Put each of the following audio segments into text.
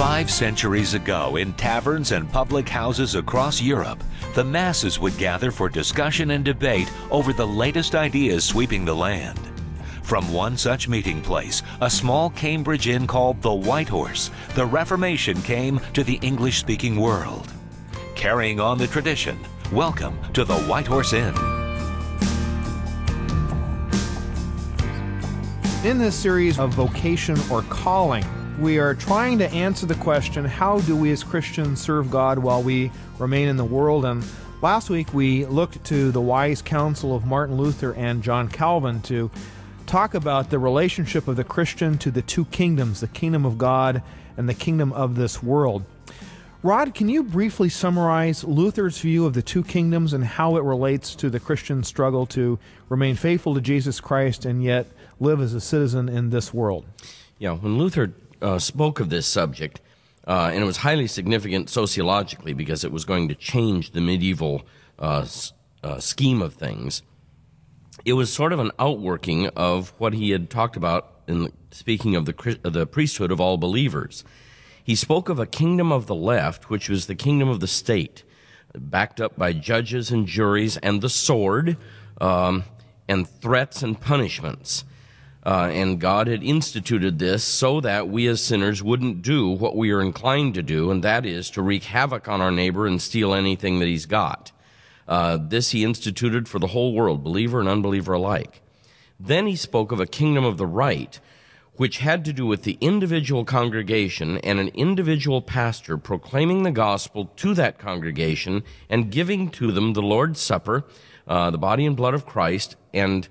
5 centuries ago, in taverns and public houses across Europe, the masses would gather for discussion and debate over the latest ideas sweeping the land. From one such meeting place, a small Cambridge inn called the White Horse, the Reformation came to the English-speaking world. Carrying on the tradition, welcome to the White Horse Inn. In this series of vocation or calling, we are trying to answer the question, how do we as Christians serve God while we remain in the world? And last week we looked to the wise counsel of Martin Luther and John Calvin to talk about the relationship of the Christian to the two kingdoms, the kingdom of God and the kingdom of this world. Rod, can you briefly summarize Luther's view of the two kingdoms and how it relates to the Christian struggle to remain faithful to Jesus Christ and yet live as a citizen in this world? Yeah, when Luther spoke of this subject, and it was highly significant sociologically because it was going to change the medieval scheme of things, it was sort of an outworking of what he had talked about in speaking of the priesthood of all believers. He spoke of a kingdom of the left, which was the kingdom of the state, backed up by judges and juries and the sword, and threats and punishments. And God had instituted this so that we as sinners wouldn't do what we are inclined to do, and that is to wreak havoc on our neighbor and steal anything that he's got. This he instituted for the whole world, believer and unbeliever alike. Then he spoke of a kingdom of the right, which had to do with the individual congregation and an individual pastor proclaiming the gospel to that congregation and giving to them the Lord's Supper, the body and blood of Christ, and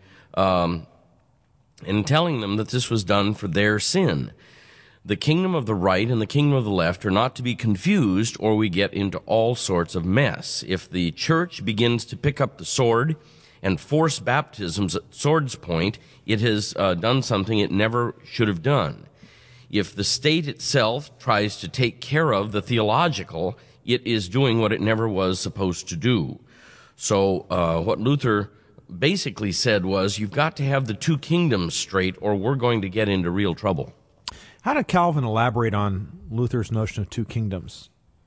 telling them that this was done for their sin. The kingdom of the right and the kingdom of the left are not to be confused, or we get into all sorts of mess. If the church begins to pick up the sword and force baptisms at sword's point, it has done something it never should have done. If the state itself tries to take care of the theological, it is doing what it never was supposed to do. So what Luther basically said was, you've got to have the two kingdoms straight, or we're going to get into real trouble. How did Calvin elaborate on Luther's notion of two kingdoms?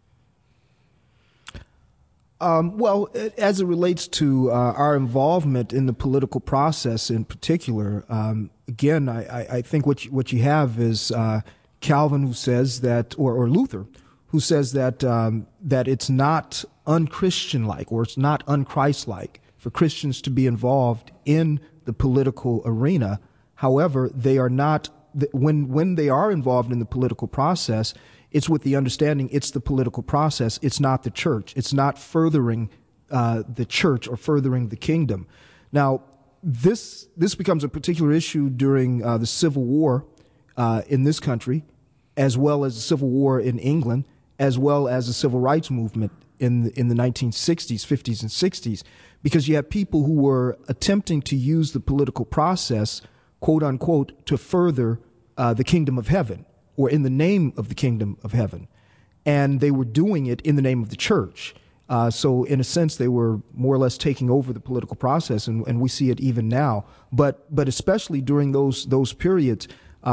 Well, as it relates to our involvement in the political process in particular, again, I think what you have is Calvin, who says that, or Luther, who says that that it's not unchristian-like, or it's not unchrist-like for Christians to be involved in the political arena. However, they are not, when they are involved in the political process, it's with the understanding it's the political process, it's not the church. It's not furthering the church or furthering the kingdom. Now, this becomes a particular issue during the Civil War in this country, as well as the Civil War in England, as well as the Civil Rights Movement in the 1960s, 50s, and 60s, because you have people who were attempting to use the political process, quote unquote, to further the kingdom of heaven, or in the name of the kingdom of heaven. And they were doing it in the name of the church. So in a sense, they were more or less taking over the political process, and we see it even now. But especially during those periods,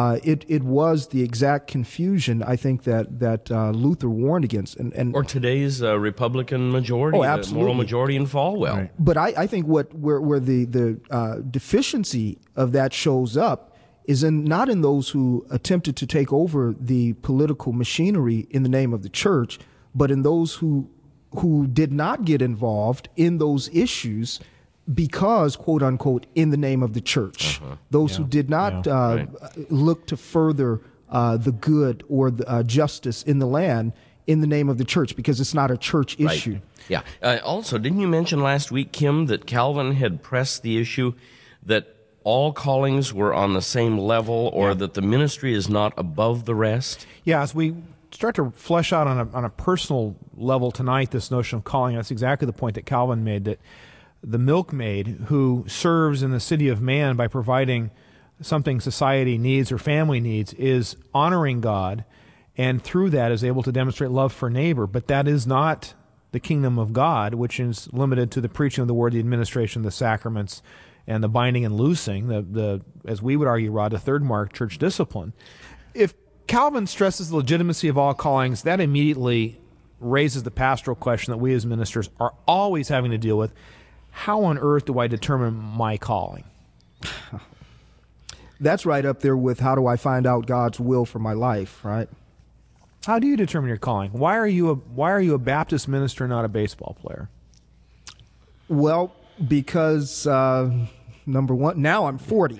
it was the exact confusion, I think, that Luther warned against. Or today's Republican majority, the moral majority in Falwell. Right. But I think where the deficiency of that shows up is not in those who attempted to take over the political machinery in the name of the church, but in those who did not get involved in those issues because, quote unquote, in the name of the church. Those who did not look to further the good or the justice in the land in the name of the church, because it's not a church issue. Yeah. Also, didn't you mention last week, Kim, that Calvin had pressed the issue that all callings were on the same level, or that the ministry is not above the rest? Yeah, as we start to flesh out on a personal level tonight this notion of calling, that's exactly the point that Calvin made, that the milkmaid who serves in the city of man by providing something society needs or family needs is honoring God, and through that is able to demonstrate love for neighbor. But that is not the kingdom of God, which is limited to the preaching of the word, the administration of the sacraments, and the binding and loosing, the as we would argue, Rod, the third mark, church discipline. If Calvin stresses the legitimacy of all callings. That immediately raises the pastoral question that we as ministers are always having to deal with. How on earth do I determine my calling? That's right up there with how do I find out God's will for my life, right? How do you determine your calling? Why are you a Baptist minister, not a baseball player? Well, because number one, now I'm 40,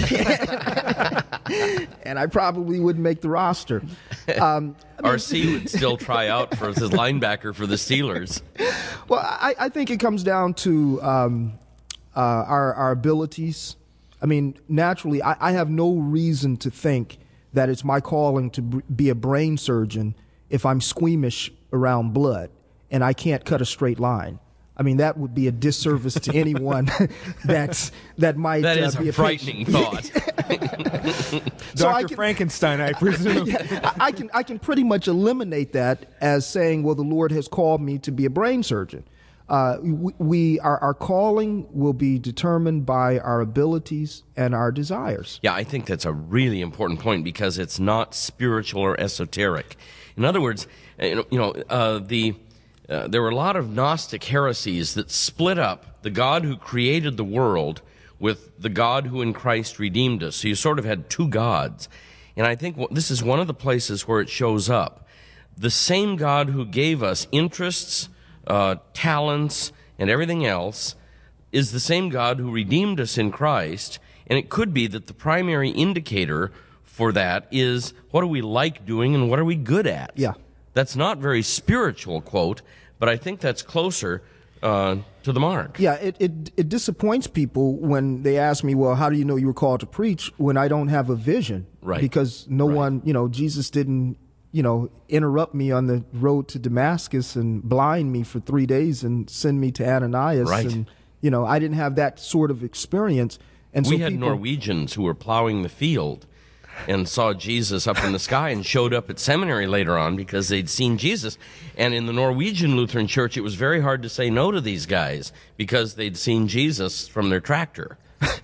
and I probably wouldn't make the roster. RC would still try out for his linebacker for the Steelers. Well, I think it comes down to our abilities. I mean, naturally, I have no reason to think that it's my calling to be a brain surgeon if I'm squeamish around blood and I can't cut a straight line. I mean, that would be a disservice to anyone that might that is be a frightening thought. So Dr. Frankenstein, I presume. I can pretty much eliminate that as saying, well, the Lord has called me to be a brain surgeon. Our calling will be determined by our abilities and our desires. Yeah, I think that's a really important point because it's not spiritual or esoteric. In other words, there were a lot of Gnostic heresies that split up the God who created the world with the God who in Christ redeemed us. So you sort of had two gods. And I think this is one of the places where it shows up. The same God who gave us interests, talents, and everything else is the same God who redeemed us in Christ. And it could be that the primary indicator for that is what do we like doing and what are we good at? Yeah. That's not very spiritual, quote, but I think that's closer to the mark. Yeah, it disappoints people when they ask me, well, how do you know you were called to preach when I don't have a vision? Right. Because no one, Jesus didn't, interrupt me on the road to Damascus and blind me for 3 days and send me to Ananias. Right. And, I didn't have that sort of experience. And we so had people, Norwegians who were plowing the field and saw Jesus up in the sky and showed up at seminary later on because they'd seen Jesus. And in the Norwegian Lutheran Church, it was very hard to say no to these guys because they'd seen Jesus from their tractor.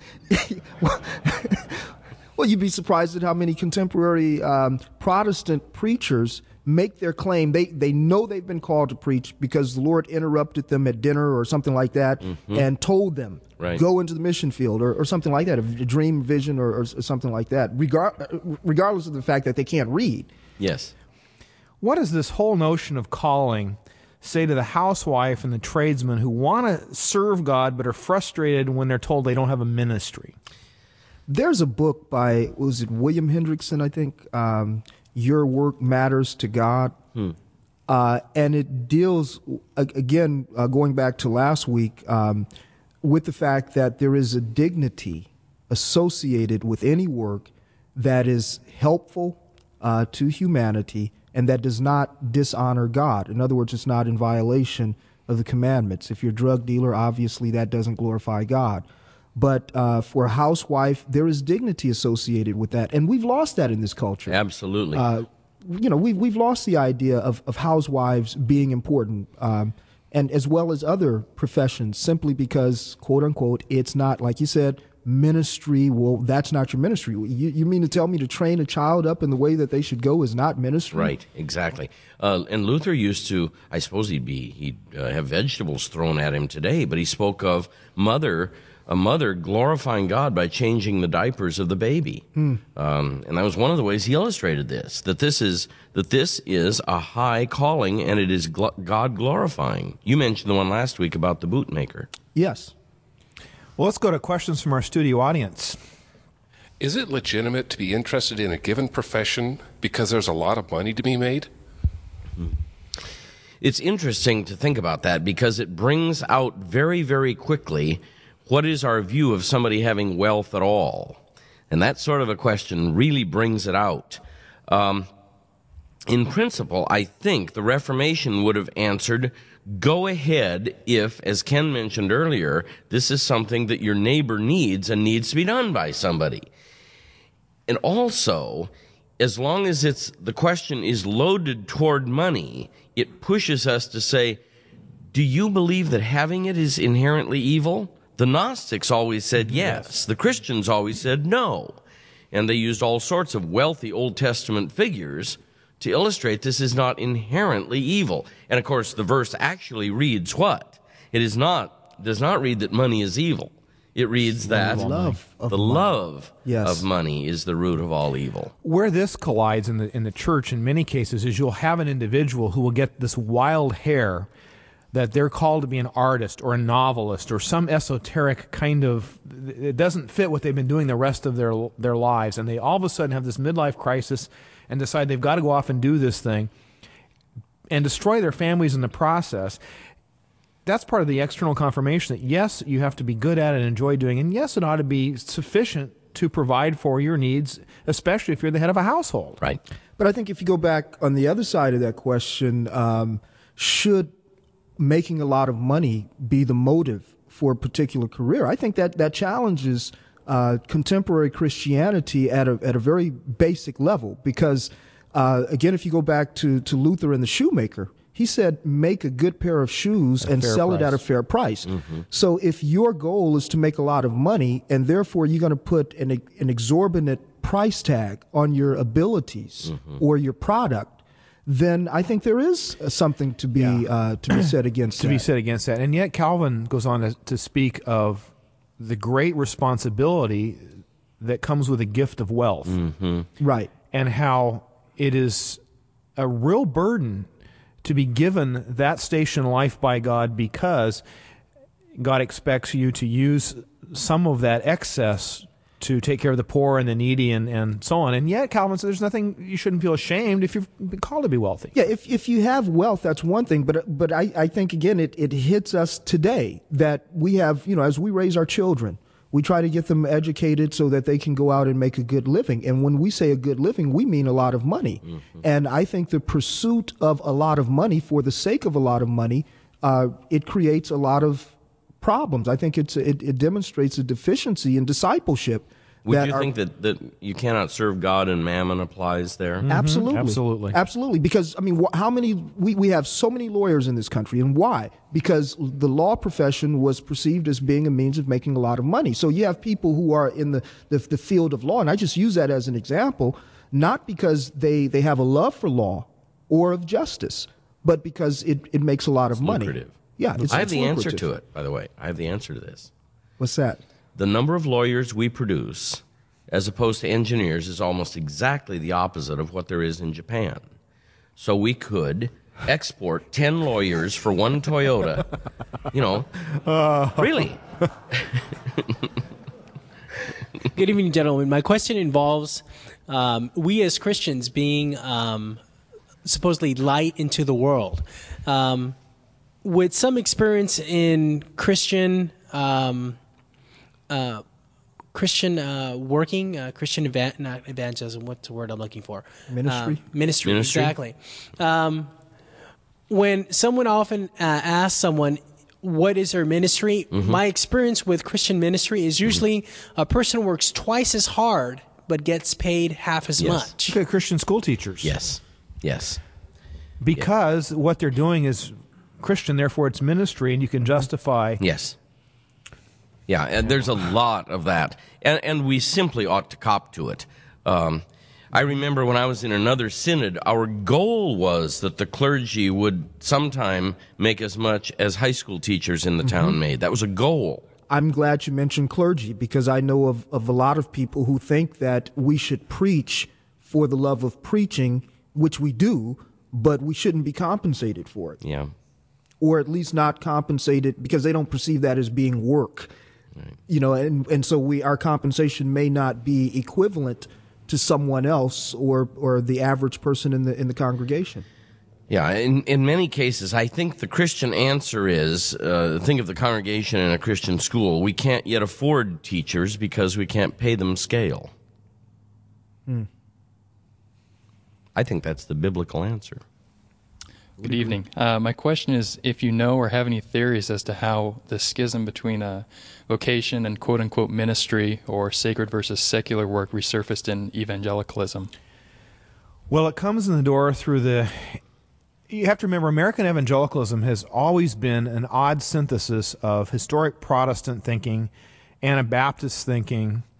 Well, you'd be surprised at how many contemporary Protestant preachers make their claim. They know they've been called to preach because the Lord interrupted them at dinner or something like that and told them, Right. go into the mission field or something like that, a dream, vision or something like that, regardless of the fact that they can't read. Yes. What does this whole notion of calling say to the housewife and the tradesman who want to serve God but are frustrated when they're told they don't have a ministry? There's a book by, was it William Hendrickson, I think, Your Work Matters to God. And it deals, again, going back to last week, with the fact that there is a dignity associated with any work that is helpful to humanity and that does not dishonor God. In other words, it's not in violation of the commandments. If you're a drug dealer, obviously that doesn't glorify God. But for a housewife, there is dignity associated with that. And we've lost that in this culture. Absolutely. We've lost the idea of housewives being important, and as well as other professions, simply because, quote unquote, it's not, like you said, ministry. Well, that's not your ministry. You mean to tell me to train a child up in the way that they should go is not ministry? Right, exactly. And Luther used to, I suppose he'd have vegetables thrown at him today, but he spoke of a mother glorifying God by changing the diapers of the baby. And that was one of the ways he illustrated this, that this is a high calling and it is God glorifying. You mentioned the one last week about the bootmaker. Yes. Well, let's go to questions from our studio audience. Is it legitimate to be interested in a given profession because there's a lot of money to be made? It's interesting to think about that because it brings out very, very quickly what is our view of somebody having wealth at all. And that sort of a question really brings it out. In principle, I think the Reformation would have answered, go ahead if, as Ken mentioned earlier, this is something that your neighbor needs and needs to be done by somebody. And also, as long as the question is loaded toward money, it pushes us to say, do you believe that having it is inherently evil? The Gnostics always said yes. The Christians always said no. And they used all sorts of wealthy Old Testament figures to illustrate this is not inherently evil. And of course, the verse actually reads what? It does not read that money is evil. It reads that the love of money is the root of all evil. Where this collides in the church in many cases is you'll have an individual who will get this wild hair that they're called to be an artist or a novelist or some esoteric kind of, it doesn't fit what they've been doing the rest of their lives, and they all of a sudden have this midlife crisis and decide they've got to go off and do this thing and destroy their families in the process. That's part of the external confirmation that, yes, you have to be good at it and enjoy doing it, and yes, it ought to be sufficient to provide for your needs, especially if you're the head of a household. Right. But I think if you go back on the other side of that question, should making a lot of money be the motive for a particular career? I think that challenges contemporary Christianity at a very basic level, because again, if you go back to Luther and the shoemaker, he said, make a good pair of shoes and sell it at a fair price. Mm-hmm. So if your goal is to make a lot of money, and therefore you're going to put an exorbitant price tag on your abilities or your product, then I think there is something to be said against that. And yet Calvin goes on to speak of the great responsibility that comes with a gift of wealth. Mm-hmm. Right. And how it is a real burden to be given that station in life by God, because God expects you to use some of that excess to take care of the poor and the needy and so on. And yet, Calvin says there's nothing, you shouldn't feel ashamed if you've been called to be wealthy. Yeah, if you have wealth, that's one thing. But I think, again, it hits us today that we have, as we raise our children, we try to get them educated so that they can go out and make a good living. And when we say a good living, we mean a lot of money. Mm-hmm. And I think the pursuit of a lot of money for the sake of a lot of money, it creates a lot of problems. I think it demonstrates a deficiency in discipleship. Would you think that you cannot serve God and mammon applies there? Mm-hmm. Absolutely. Because, how many, we have so many lawyers in this country, and why? Because the law profession was perceived as being a means of making a lot of money. So you have people who are in the field of law, and I just use that as an example, not because they have a love for law or of justice, but because it makes a lot of money. Lucrative. Yeah, I have the answer to it, by the way. I have the answer to this. What's that? The number of lawyers we produce, as opposed to engineers, is almost exactly the opposite of what there is in Japan. So we could export 10 lawyers for one Toyota. Really. Good evening, gentlemen. My question involves we as Christians being supposedly light into the world. With some experience in Christian Christian not evangelism, what's the word I'm looking for? Ministry, exactly. When someone often asks someone, what is their ministry? Mm-hmm. My experience with Christian ministry is usually a person works twice as hard but gets paid half as much. Okay, Christian school teachers. Yes. Because what they're doing is Christian, therefore it's ministry, and you can justify... Yes. Yeah, and there's a lot of that, and we simply ought to cop to it. I remember when I was in another synod, our goal was that the clergy would sometime make as much as high school teachers in the town made. That was a goal. I'm glad you mentioned clergy, because I know of a lot of people who think that we should preach for the love of preaching, which we do, but we shouldn't be compensated for it. Yeah. Or at least not compensated, because they don't perceive that as being work. Right. And so our compensation may not be equivalent to someone else or the average person in the congregation. Yeah, in many cases, I think the Christian answer is, think of the congregation in a Christian school. We can't yet afford teachers because we can't pay them scale. I think that's the biblical answer. Good evening. My question is if you know or have any theories as to how the schism between vocation and quote-unquote ministry or sacred versus secular work resurfaced in evangelicalism. Well, it comes in the door through you have to remember, American evangelicalism has always been an odd synthesis of historic Protestant thinking, Anabaptist thinking,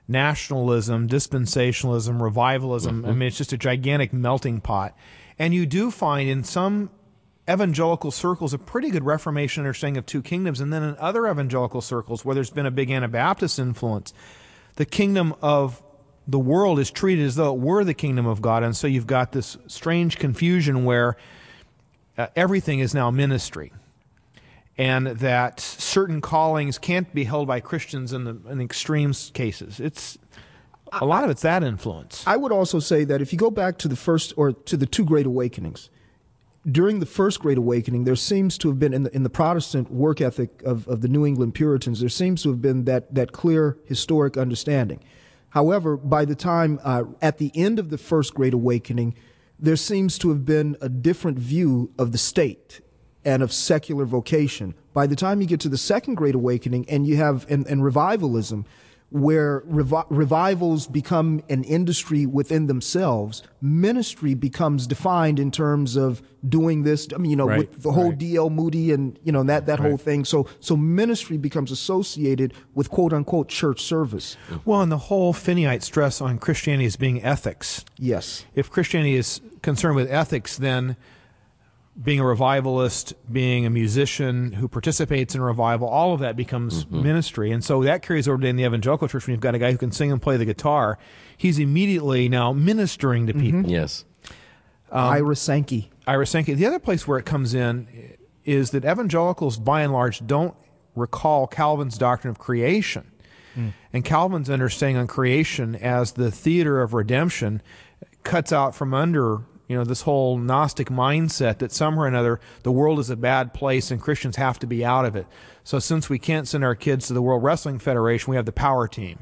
nationalism, dispensationalism, revivalism. I mean, it's just a gigantic melting pot. And you do find in some evangelical circles a pretty good Reformation understanding of two kingdoms, and then in other evangelical circles where there's been a big Anabaptist influence, the kingdom of the world is treated as though it were the kingdom of God, and so you've got this strange confusion where everything is now ministry, and that certain callings can't be held by Christians in the extreme cases. It's a lot of it's that influence. I would also say that if you go back to the first or to the two Great Awakenings, during the first Great Awakening, there seems to have been in the Protestant work ethic of the New England Puritans, there seems to have been that clear historic understanding. However, by the time at the end of the first Great Awakening, there seems to have been a different view of the state and of secular vocation. By the time you get to the second Great Awakening, and you have and revivalism, where revivals become an industry within themselves, ministry becomes defined in terms of doing this, Right, with the whole right. D.L. Moody and, that whole thing. So ministry becomes associated with quote unquote church service. Well, and the whole Finneyite stress on Christianity as being ethics. Yes. If Christianity is concerned with ethics, then being a revivalist, being a musician who participates in revival, all of that becomes ministry. And so that carries over to in the evangelical church when you've got a guy who can sing and play the guitar. He's immediately now ministering to people. Yes. Ira Sankey. Ira Sankey. The other place where it comes in is that evangelicals, by and large, don't recall Calvin's doctrine of creation. And Calvin's understanding on creation as the theater of redemption cuts out from under this whole Gnostic mindset that somehow or another the world is a bad place and Christians have to be out of it. So since we can't send our kids to the World Wrestling Federation, we have the power team.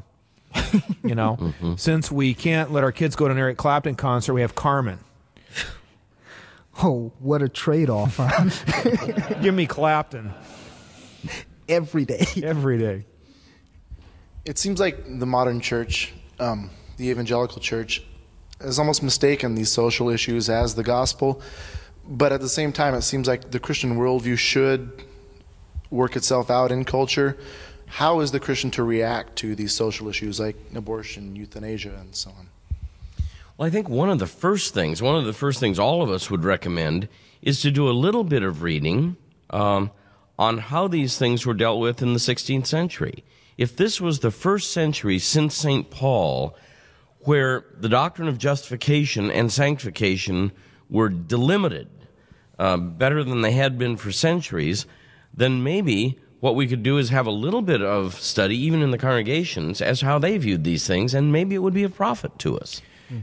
Since we can't let our kids go to an Eric Clapton concert, we have Carmen. Oh, what a trade-off. Huh? Give me Clapton. Every day. Every day. It seems like the modern church, the evangelical church, has almost mistaken these social issues as the gospel, but at the same time it seems like the Christian worldview should work itself out in culture. How is the Christian to react to these social issues like abortion, euthanasia, and so on? Well, I think one of the first things all of us would recommend is to do a little bit of reading on how these things were dealt with in the 16th century. If this was the first century since St. Paul where the doctrine of justification and sanctification were delimited better than they had been for centuries, then maybe what we could do is have a little bit of study, even in the congregations, as how they viewed these things, and maybe it would be a profit to us.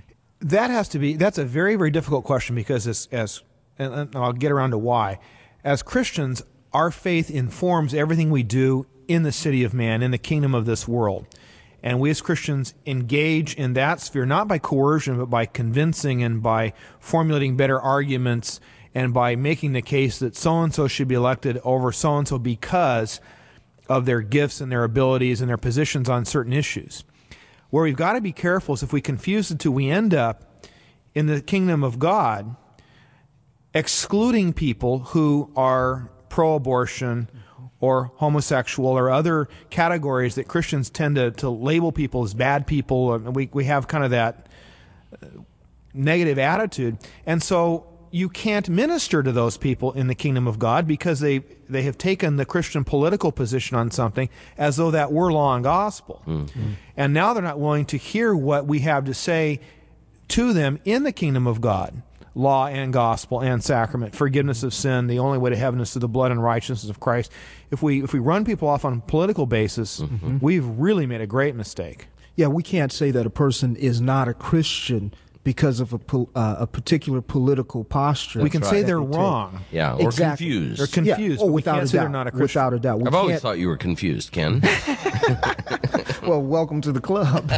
That's a very, very difficult question because and I'll get around to why. As Christians, our faith informs everything we do in the city of man, in the kingdom of this world. And we as Christians engage in that sphere, not by coercion, but by convincing and by formulating better arguments and by making the case that so-and-so should be elected over so-and-so because of their gifts and their abilities and their positions on certain issues. Where we've got to be careful is if we confuse the two, we end up in the kingdom of God excluding people who are pro-abortion or homosexual or other categories that Christians tend to label people as bad people. We have kind of that negative attitude. And so you can't minister to those people in the kingdom of God because they have taken the Christian political position on something as though that were law and gospel. And now they're not willing to hear what we have to say to them in the kingdom of God. Law and gospel and sacrament, forgiveness of sin, the only way to heaven is through the blood and righteousness of Christ. If we run people off on a political basis, we've really made a great mistake. Yeah, we can't say that a person is not a Christian because of a particular political posture. We can say they're wrong. Yeah, or Exactly. confused. They're confused. Yeah. Oh, We without can't a say doubt. they're not a Christian. Without a doubt. We I've always can't- thought you were confused, Ken. Well, welcome to the club.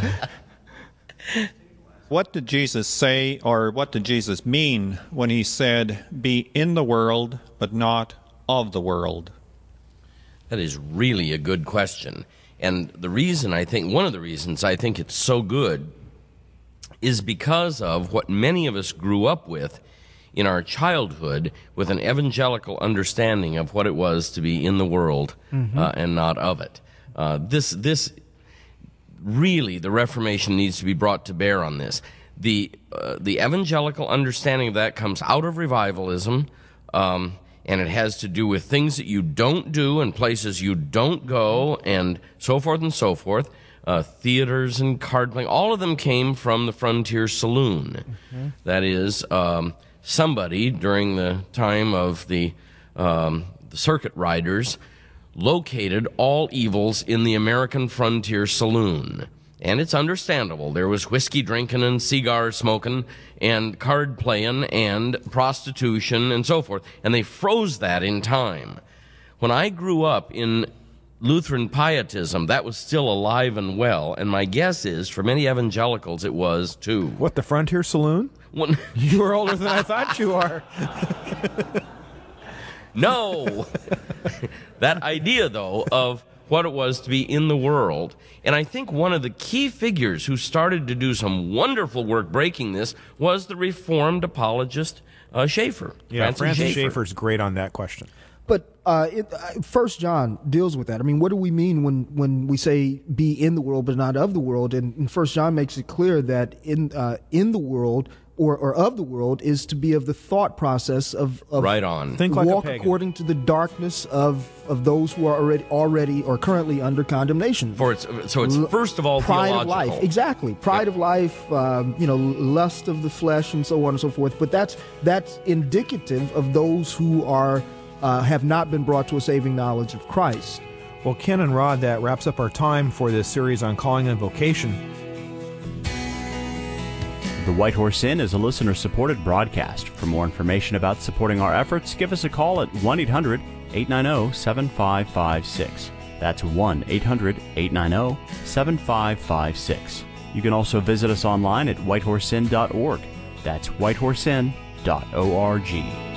What did Jesus say, or what did Jesus mean when he said, "Be in the world, but not of the world"? That is really a good question. And one of the reasons I think it's so good is because of what many of us grew up with in our childhood, with an evangelical understanding of what it was to be in the world and not of it. This really the Reformation needs to be brought to bear on this. The evangelical understanding of that comes out of revivalism, and it has to do with things that you don't do and places you don't go and so forth and so forth. Theaters and card playing, all of them came from the Frontier Saloon. Mm-hmm. That is, somebody during the time of the circuit riders located all evils in the American Frontier Saloon. And it's understandable. There was whiskey drinking and cigar smoking and card playing and prostitution and so forth. And they froze that in time. When I grew up in Lutheran pietism, that was still alive and well. And my guess is, for many evangelicals, it was too. What, the Frontier Saloon? You are older than I thought you are. No. That idea, though, of what it was to be in the world. And I think one of the key figures who started to do some wonderful work breaking this was the Reformed apologist Schaeffer. Yeah, Francis Schaeffer's great on that question. But 1 John deals with that. I mean, what do we mean when we say be in the world but not of the world? And 1 John makes it clear that in the world or of the world is to be of the thought process of right on. Think like walk a pagan. According to the darkness of those who are already or currently under condemnation. So it's first of all pride theological. of life, exactly. Pride of life, lust of the flesh, and so on and so forth. But that's indicative of those who are have not been brought to a saving knowledge of Christ. Well, Ken and Rod, that wraps up our time for this series on calling and vocation. The White Horse Inn is a listener-supported broadcast. For more information about supporting our efforts, give us a call at 1-800-890-7556. That's 1-800-890-7556. You can also visit us online at whitehorseinn.org. That's whitehorseinn.org.